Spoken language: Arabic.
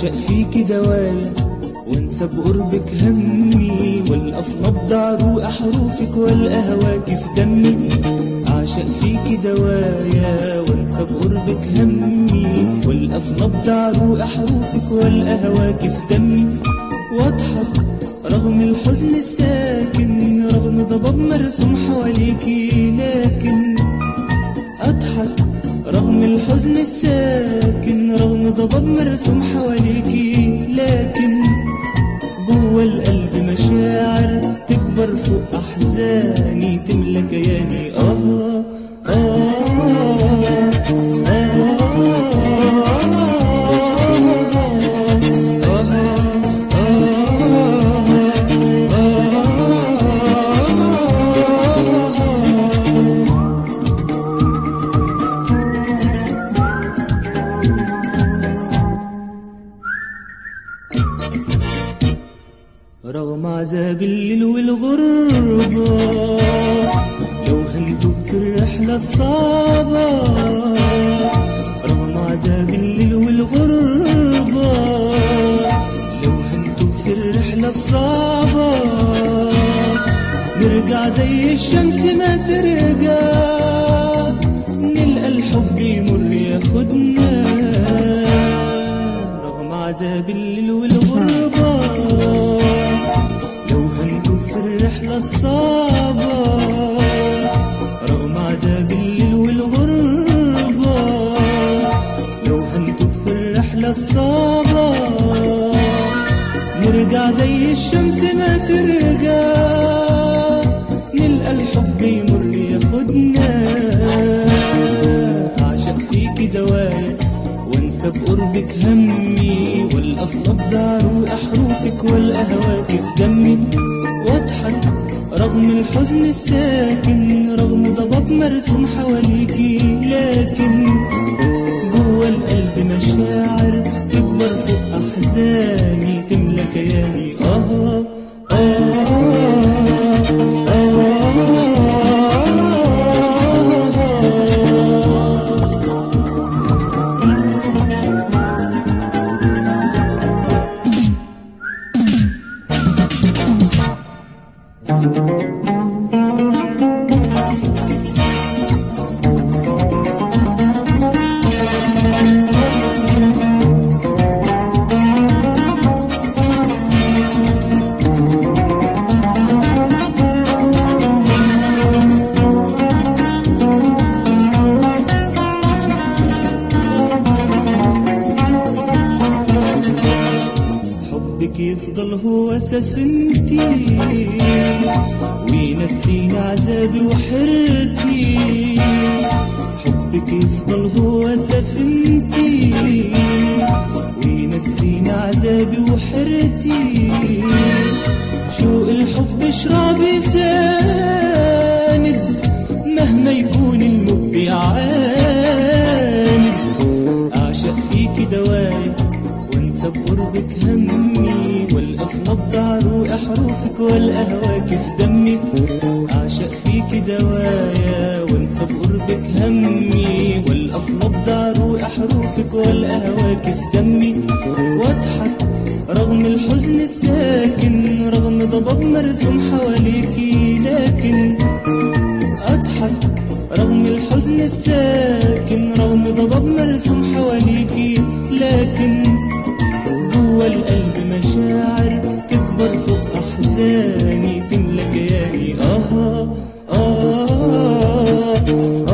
عاشق فيكي دوايا وانسى بقربك همي، والقى في نبض عروق حروفك والقى هواكي في دمي. عاشق فيكي دوايا وانسى بقربك همي، والقى في نبض عروق حروفك والقى هواكي في دمي. واضحك رغم الحزن الساكن، رغم ضباب مرسوم حواليكي، لكن اضحك رغم الحزن الساكن، رغم ضباب مرسوم حواليكي، لكن جوه القلب مشاعر تكبر فوق احزاني، تملى كياني. رغم عذاب الليل والغربة، لو هنتوب في الرحلة الصعبة. رغم عذاب الليل والغربة، لو هنتوب في الرحلة الصعبة. نرجع زي الشمس ما ترجع، نلقى الحب يمر ياخدنا. رغم عذاب الليل والغربة، لو هنتوب في الرحلة الصعبة. رغم عذاب الليل والغربة، لو هنتوب في الرحلة الصعبة. نرجع زي الشمس ما ترجع، نلقى الحب يمر ياخدنا. عاشق فيكي دوايا وانسى بقربك همي، والقى في نبض عروق حروفك والقى هواكي في دمي. واضحك رغم الحزن الساكن، رغم ضباب مرسوم حواليكي، لكن جوه القلب مشاعر تكبر فوق احزاني، تملى كياني. يفضل هو سفينتي، وينسيني عذابي وحيرتي. حبك يفضل هو سفينتي، وينسيني عذابي وحيرتي. شوق الحب شرابي ساند، مهما يكون الموج بيعاند. أعشق فيكي دوايا وانسى بقربك همي، والقى في نبض عروق حروفك والقى هواكي في دمي. أعشق فيكي دوايا وانسى بقربك همي، والقى في نبض عروق حروفك والقى هواكي في دمي. واضحك رغم الحزن الساكن، رغم ضباب مرسوم حواليكي، لكن اضحك رغم الحزن الساكن، رغم ضباب مرسوم حواليكي، لكن جوه القلب مشاعر تكبر فوق احزاني، تملى كياني.